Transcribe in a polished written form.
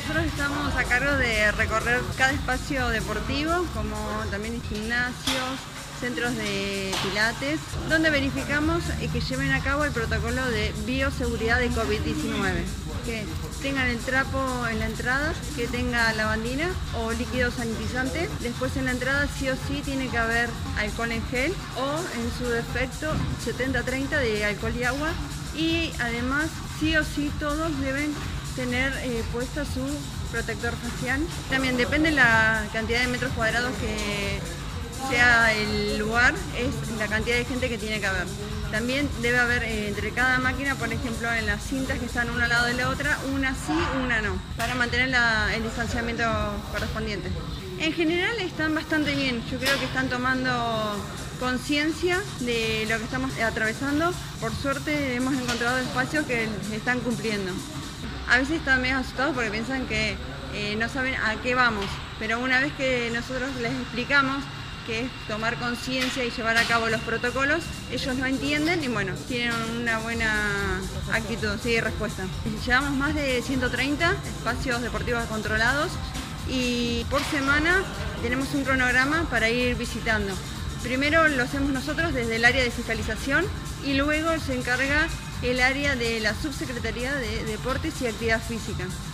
Nosotros estamos a cargo de recorrer cada espacio deportivo, como también gimnasios, centros de pilates, donde verificamos que lleven a cabo el protocolo de bioseguridad de COVID-19. Que tengan el trapo en la entrada, que tenga lavandina o líquido sanitizante. Después en la entrada sí o sí tiene que haber alcohol en gel o en su defecto 70-30 de alcohol y agua. Y además sí o sí todos deben tener puesto su protector facial. También depende la cantidad de metros cuadrados que sea el lugar, es la cantidad de gente que tiene que haber. También debe haber entre cada máquina, por ejemplo, en las cintas que están una al lado de la otra, una sí, una no, para mantener el distanciamiento correspondiente. En general están bastante bien, yo creo que están tomando conciencia de lo que estamos atravesando. Por suerte hemos encontrado espacios que están cumpliendo. A veces están medio asustados porque piensan que no saben a qué vamos, pero una vez que nosotros les explicamos que es tomar conciencia y llevar a cabo los protocolos, ellos lo entienden y bueno, tienen una buena actitud, sí, respuesta. Llevamos más de 130 espacios deportivos controlados y por semana tenemos un cronograma para ir visitando. Primero lo hacemos nosotros desde el área de fiscalización y luego se encarga el área de la Subsecretaría de Deportes y Actividad Física.